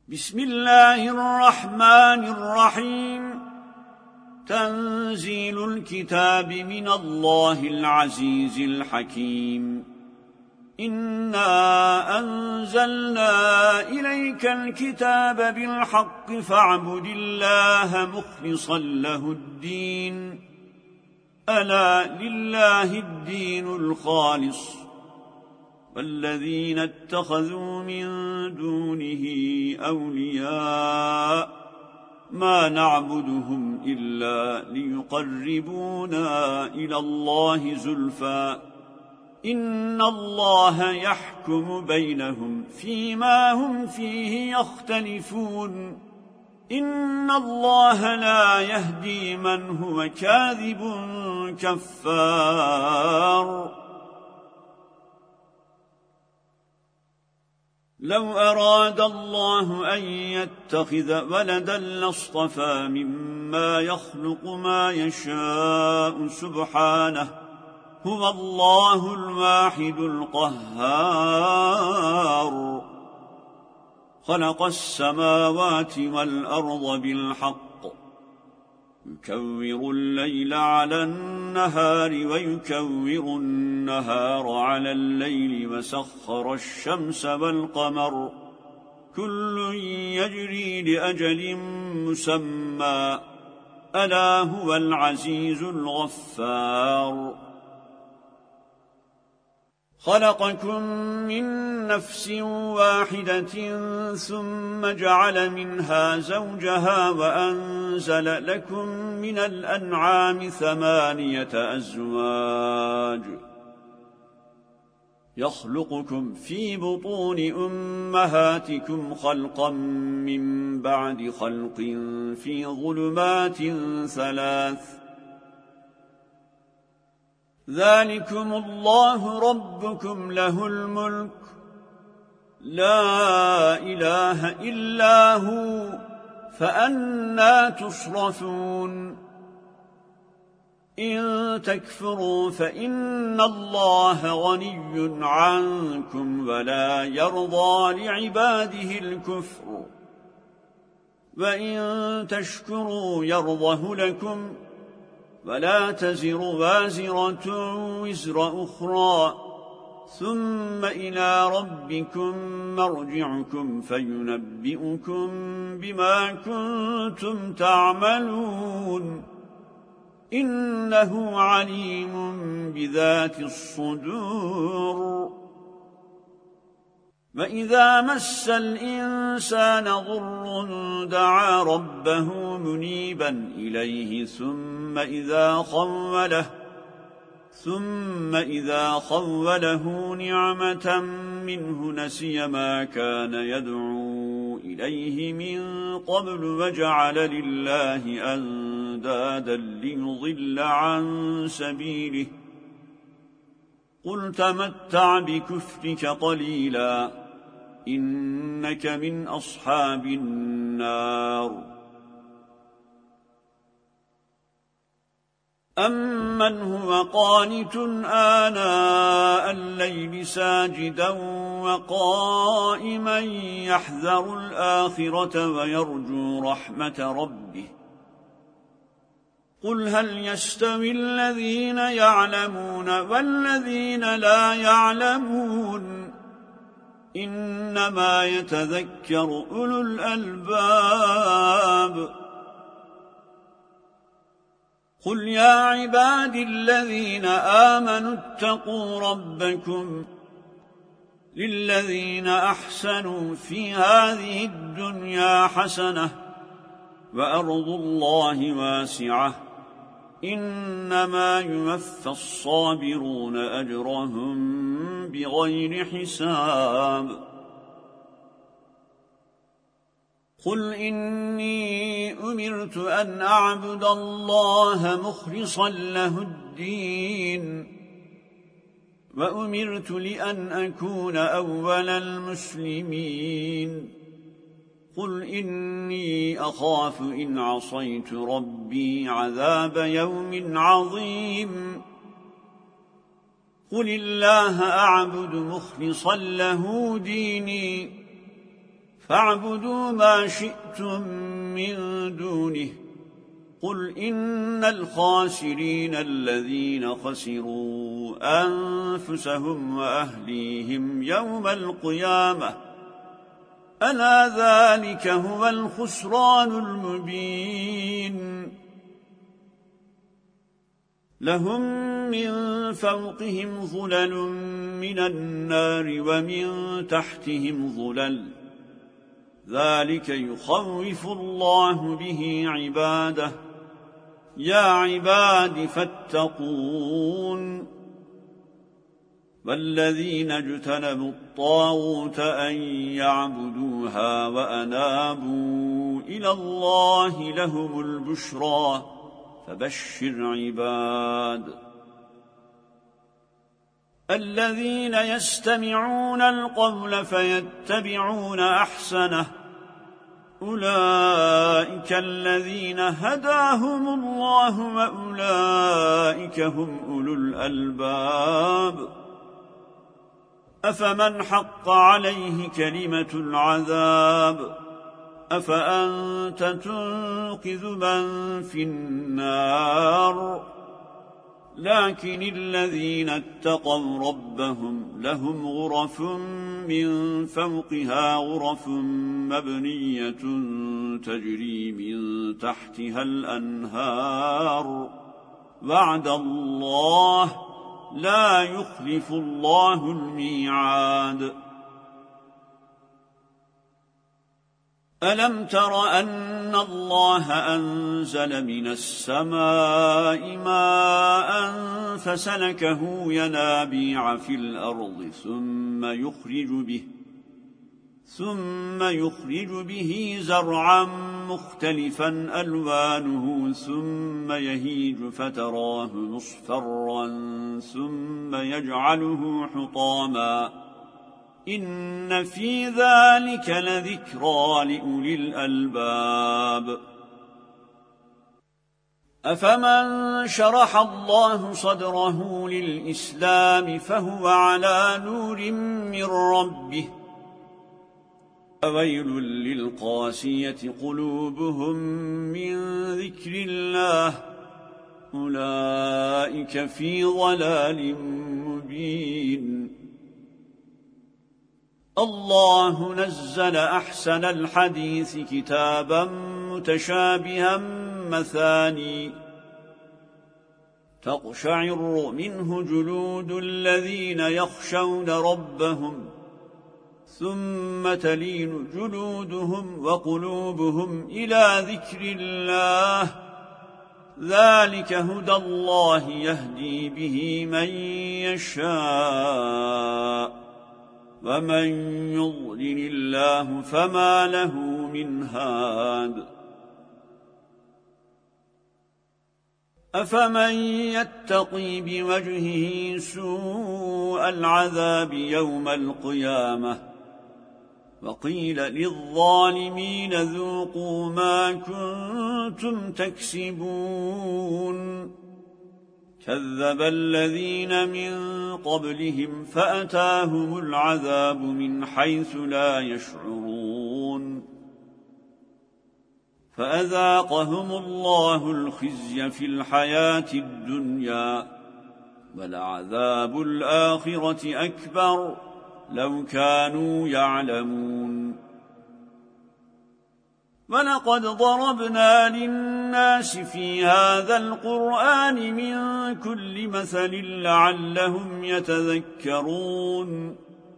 بسم الله الرحمن الرحيم. تنزيل الكتاب من الله العزيز الحكيم. إنا أنزلنا إليك الكتاب بالحق فاعبد الله مخلصا له الدين. ألا لله الدين الخالص، والذين اتخذوا من دونه أولياء ما نعبدهم إلا ليقربونا إلى الله زلفى إن الله يحكم بينهم فيما هم فيه يختلفون. إن الله لا يهدي من هو كاذب كفار. لو أراد الله أن يتخذ ولدا لاصطفى مما يخلق ما يشاء سبحانه، هو الله الواحد القهار. خلق السماوات والأرض بالحق، يكور الليل على النهار ويكور النهار على الليل، وسخر الشمس والقمر كل يجري لأجل مسمى، ألا هو العزيز الغفار. خلقكم من نفس واحدة ثم جعل منها زوجها وأنزل لكم من الأنعام 8 أزواج، يخلقكم في بطون أمهاتكم خلقا من بعد خلق في ظلمات 3. ذلكم الله ربكم له الملك، لا إله إلا هو، فأنى تصرفون. إن تكفروا فإن الله غني عنكم ولا يرضى لعباده الكفر، وإن تشكروا يرضه لكم، ولا تزر وازرة وزر أخرى، ثم إلى ربكم مرجعكم فينبئكم بما كنتم تعملون. إنه عليم بذات الصدور. وإذا مس الإنسان ضر دعا ربه منيبا إليه ثم إذا خوله نعمة منه نسي ما كان يدعو إليه من قبل وجعل لله أندادا ليضل عن سبيله. قل تمتع بكفرك قليلا إنك من أصحاب النار. أمن هو قانت آناء الليل ساجدا وقائما يحذر الآخرة ويرجو رحمة ربه. قل هل يستوي الذين يعلمون والذين لا يعلمون؟ إنما يتذكر أولو الألباب. قل يا عبادي الذين آمنوا اتقوا ربكم، للذين أحسنوا في هذه الدنيا حسنة، وأرض الله واسعة، إنما يوفى الصابرون أجرهم بغير حساب. قل إني أمرت أن أعبد الله مخلصا له الدين، وأمرت لأن أكون أول المسلمين. قل إني أخاف إن عصيت ربي عذاب يوم عظيم. قل الله أعبد مخلصا له ديني، فاعبدوا ما شئتم من دونه قل إن الخاسرين الذين خسروا أنفسهم وأهليهم يوم القيامة ألا ذلك هو الخسران المبين لهم من فوقهم ظلل من النار ومن تحتهم ظلل ذلك يخوف الله به عباده يا عباد فاتقون والذين اجتنبوا الطاغوت أن يعبدوها وأنابوا إلى الله لهم البشرى فبشر عباد الذين يستمعون القول فيتبعون أحسنه أولئك الذين هداهم الله وأولئك هم أولو الألباب أفمن حق عليه كلمة العذاب أفأنت تنقذ من في النار لكن الذين اتقوا ربهم لهم غرف من فوقها غرف مبنية تجري من تحتها الأنهار وعد الله لا يخلف الله الميعاد ألم تر أن الله أنزل من السماء ماء فسلكه ينابيع في الأرض ثم يخرج به زرعا مختلفا ألوانه ثم يهيج فتراه مصفرا ثم يجعله حطاما إن في ذلك لذكرى لأولي الألباب أفمن شرح الله صدره للإسلام فهو على نور من ربه وويل للقاسية قلوبهم من ذكر الله أولئك في ضلال مبين الله نزل أحسن الحديث كتابا متشابها مثاني تقشعر منه جلود الذين يخشون ربهم ثم تلين جلودهم وقلوبهم إلى ذكر الله ذلك هدى الله يهدي به من يشاء ومن يضلل الله فما له من هاد أفمن يتقي بوجهه سوء العذاب يوم القيامة وقيل للظالمين ذوقوا ما كنتم تكسبون كذب الذين من قبلهم فأتاهم العذاب من حيث لا يشعرون فأذاقهم الله الخزي في الحياة الدنيا ولعذاب الآخرة أكبر لو كانوا يعلمون ولقد ضربنا للناس في هذا القرآن من كل مثل لعلهم يتذكرون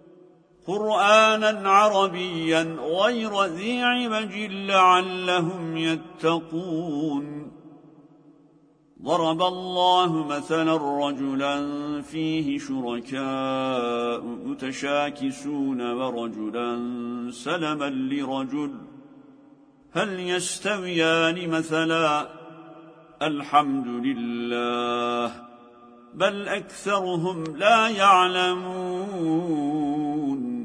قرآنا عربيا غير ذي عوج لعلهم يتقون ضرب الله مثلا رجلا فيه شركاء متشاكسون ورجلا سلما لرجل هل يستويان مثلا الحمد لله بل أكثرهم لا يعلمون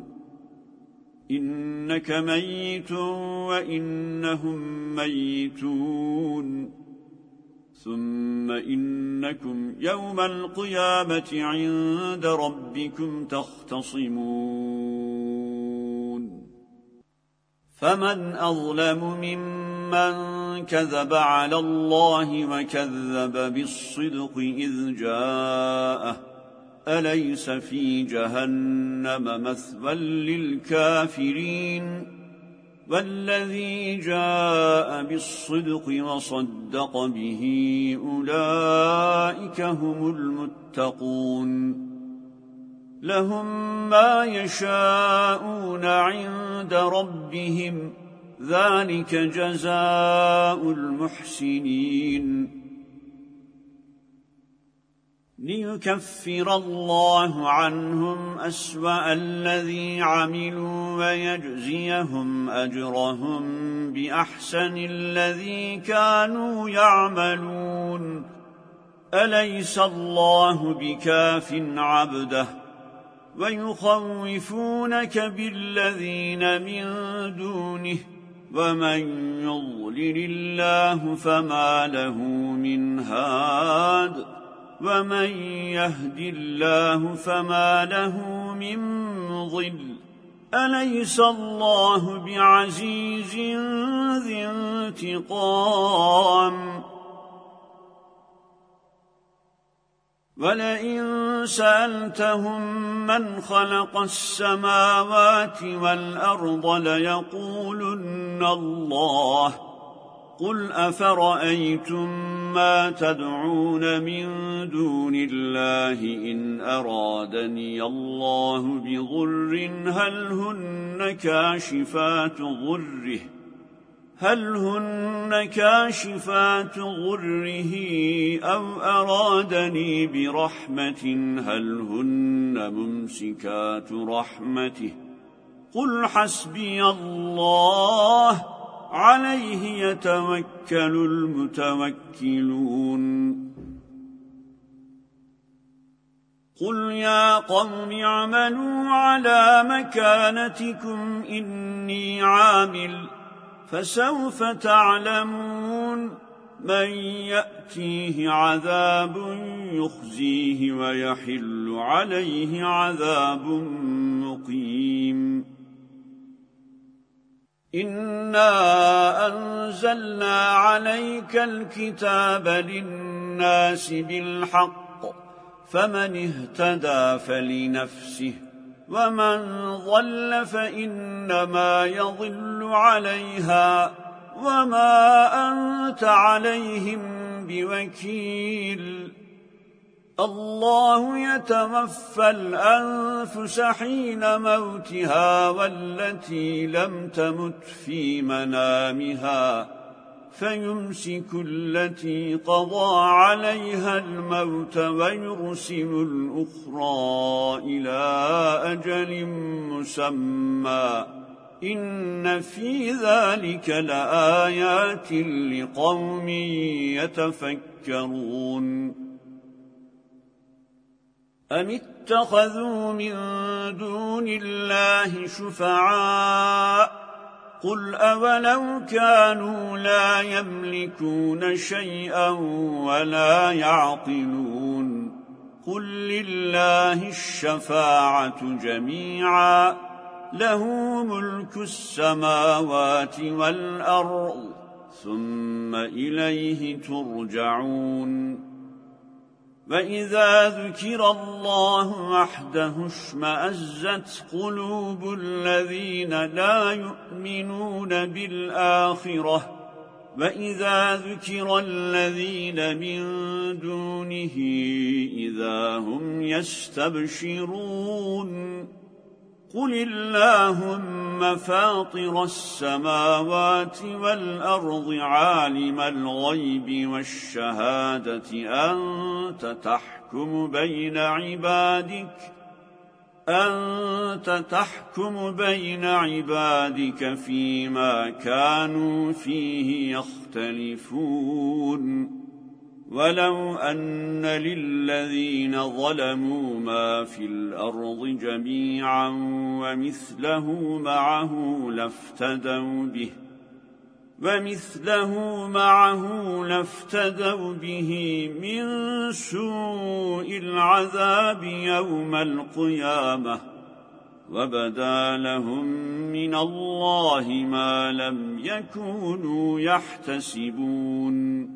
إنك ميت وإنهم ميتون ثم إنكم يوم القيامة عند ربكم تختصمون فمن أظلم ممن كذب على الله وكذب بالصدق إذ جاءه أليس في جهنم مثوى للكافرين والذي جاء بالصدق وصدق به أولئك هم المتقون لهم ما يشاءون عند ربهم ذلك جزاء المحسنين ليكفر الله عنهم أسوأ الذي عملوا ويجزيهم أجرهم بأحسن الذي كانوا يعملون أليس الله بكاف عبده ويخوفونك بالذين من دونه ومن يضلل الله فما له من هاد ومن يهد الله فما له من مضل أليس الله بعزيز ذي انتقام ولئن سألتهم من خلق السماوات والأرض ليقولن الله قل أفرأيتم ما تدعون من دون الله إن أرادني الله بضر هل هن كاشفات ضره أو أرادني برحمة هل هن ممسكات رحمته قل حسبي الله عليه يتوكل المتوكلون قل يا قوم اعملوا على مكانتكم إني عامل فسوف تعلمون من يأتيه عذاب يخزيه ويحل عليه عذاب مقيم إنا أنزلنا عليك الكتاب للناس بالحق فمن اهتدى فلنفسه ومن ضل فإنما يضل عليها وما أنت عليهم بوكيل الله يتوفى الأنفس حين موتها والتي لم تمت في منامها فيمسك التي قضى عليها الموت ويرسل الأخرى إلى أجل مسمى إن في ذلك لآيات لقوم يتفكرون أم اتخذوا من دون الله شفعاء قل أولو كانوا لا يملكون شيئا ولا يعقلون قل لله الشفاعة جميعا له ملك السماوات والأرض ثم إليه ترجعون وإذا ذكر الله وحده اشمأزت قلوب الذين لا يؤمنون بالآخرة وإذا ذكر الذين من دونه إذا هم يستبشرون قل اللهم فاطر السماوات والأرض عالم الغيب والشهادة أنت تحكم بين عبادك فيما كانوا فيه يختلفون ولو أن للذين ظلموا ما في الأرض جميعا ومثله معه لافتدوا به من سوء العذاب يوم القيامة وبدا لهم من الله ما لم يكونوا يحتسبون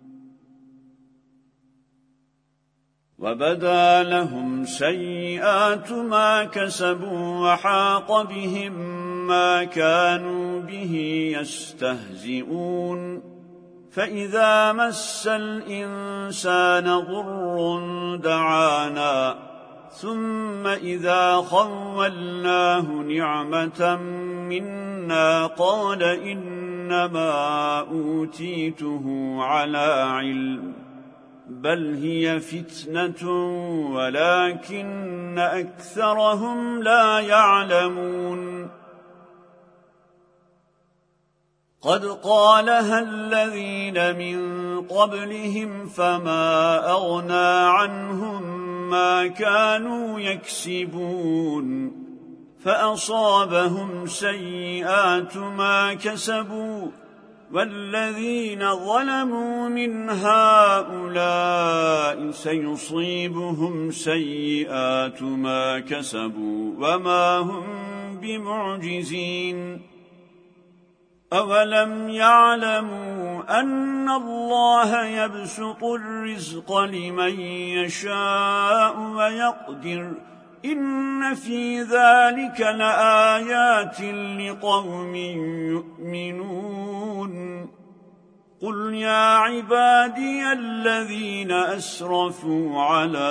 وبدا لهم سيئات ما كسبوا وحاق بهم ما كانوا به يستهزئون فإذا مس الإنسان ضر دعانا ثم إذا خولناه نعمة منا قال إنما أوتيته على علم بل هي فتنة ولكن أكثرهم لا يعلمون قد قالها الذين من قبلهم فما أغنى عنهم ما كانوا يكسبون فأصابهم سيئات ما كسبوا والذين ظلموا من هؤلاء سيصيبهم سيئات ما كسبوا وما هم بمعجزين أولم يعلموا أن الله يبسط الرزق لمن يشاء ويقدر إن في ذلك لآيات لقوم يؤمنون قل يا عبادي الذين أسرفوا على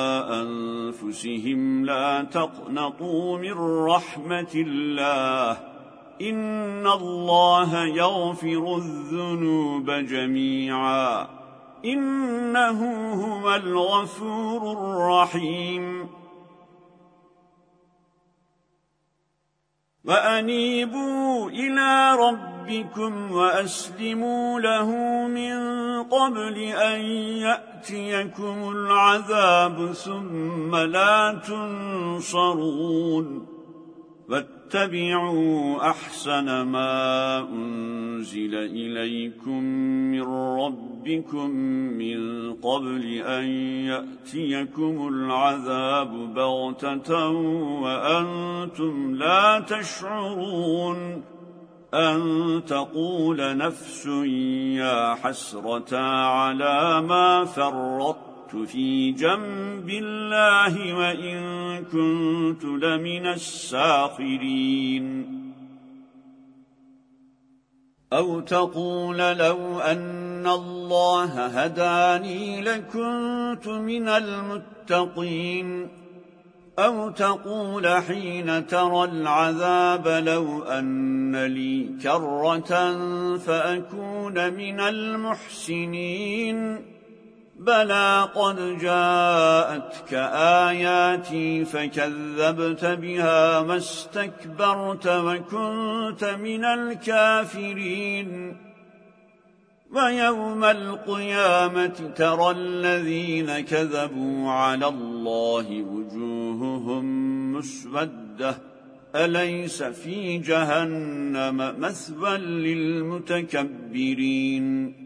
أنفسهم لا تقنطوا من رحمة الله إن الله يغفر الذنوب جميعا إنه هو الغفور الرحيم وأنيبوا إلى ربكم وأسلموا له من قبل أن يأتيكم العذاب ثم لا تنصرون واتبعوا أحسن ما أنزل إليكم من ربكم من قبل أن يأتيكم العذاب بغتة وأنتم لا تشعرون أن تقول نفس يا حسرة على ما فرطت في جنب الله وإن كنت لمن الساخرين أو تقول لو أن الله هداني لكنت من المتقين أو تقول حين ترى العذاب لو أن لي كرة فأكون من المحسنين بلى قد جاءتك آياتي فكذبت بها واستكبرت وكنت من الكافرين ويوم القيامة ترى الذين كذبوا على الله وجوههم مسودة أليس في جهنم مثوى للمتكبرين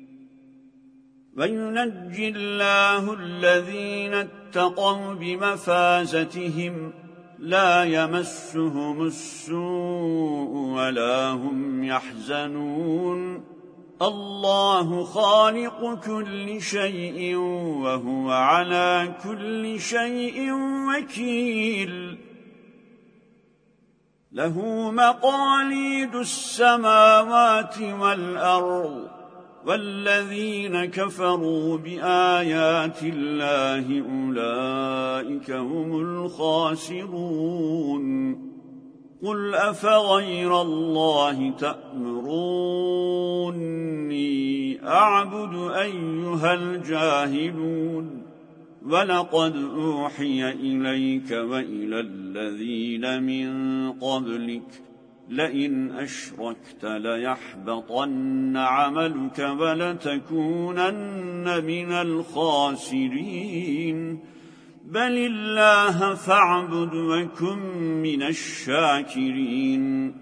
وينجي الله الذين اتقوا بمفازتهم لا يمسهم السوء ولا هم يحزنون الله خالق كل شيء وهو على كل شيء وكيل له مقاليد السماوات والأرض والذين كفروا بآيات الله أولئك هم الخاسرون قل أفغير الله تأمروني أعبد أيها الجاهلون ولقد أوحي إليك وإلى الذين من قبلك لئن أشركت ليحبطن عملك ولتكونن من الخاسرين بل الله فاعبد وكن من الشاكرين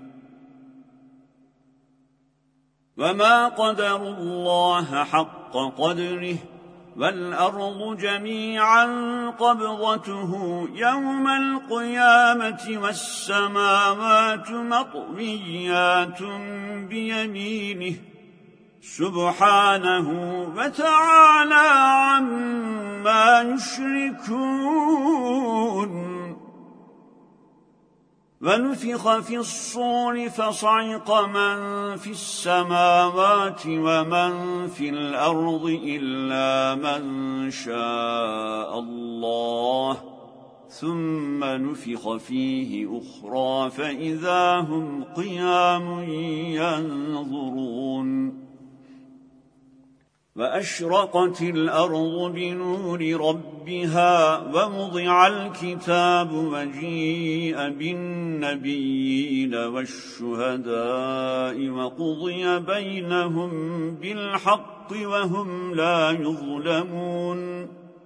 وما قدر الله حق قدره والأرض جميعا قبضته يوم القيامة والسماوات مطويات بيمينه سبحانه وتعالى عما يشركون ونفخ في الصور فصعق من في السماوات ومن في الأرض إلا من شاء الله ثم نفخ فيه أخرى فإذا هم قيام ينظرون وأشرقت الأرض بنور ربها ووضع الكتاب وجيء بالنبيين والشهداء وقضي بينهم بالحق وهم لا يظلمون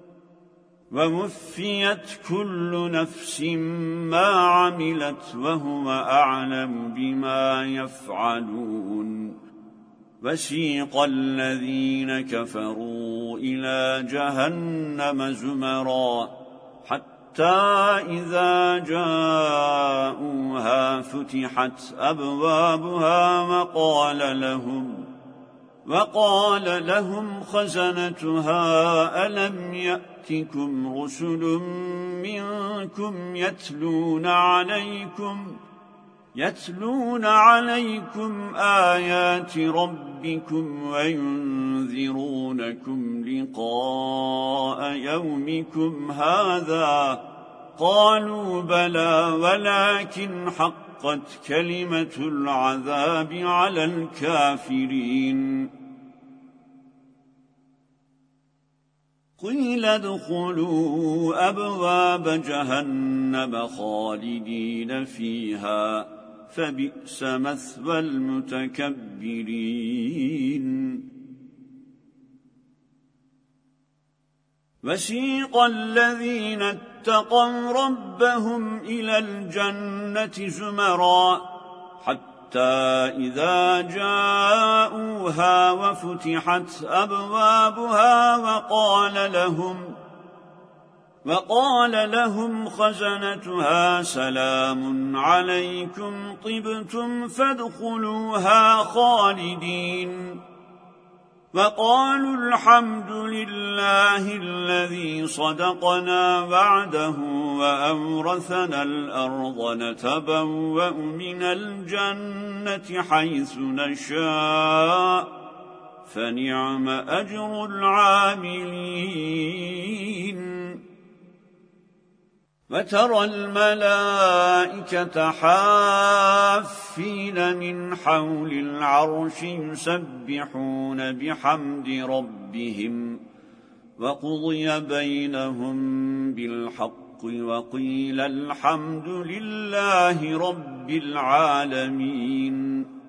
ووفيت كل نفس ما عملت وهو أعلم بما يفعلون وسيق الذين كفروا إلى جهنم زمرا حتى إذا جاءوها فتحت أبوابها وقال لهم خزنتها ألم يأتكم رسل منكم يتلون عليكم آيات ربكم وينذرونكم لقاء يومكم هذا قالوا بلى ولكن حقت كلمة العذاب على الكافرين قيل ادخلوا أبواب جهنم خالدين فيها فبئس مثوى المتكبرين وسيق الذين اتقوا ربهم إلى الجنة زمرا حتى إذا جاءوها وفتحت أبوابها وقال لهم خزنتها سلام عليكم طبتم فادخلوها خالدين وقالوا الحمد لله الذي صدقنا وعده وأورثنا الأرض نتبوأ من الجنة حيث نشاء فنعم أجر العاملين وترى الملائكة حافين من حول العرش يسبحون بحمد ربهم وقضي بينهم بالحق وقيل الحمد لله رب العالمين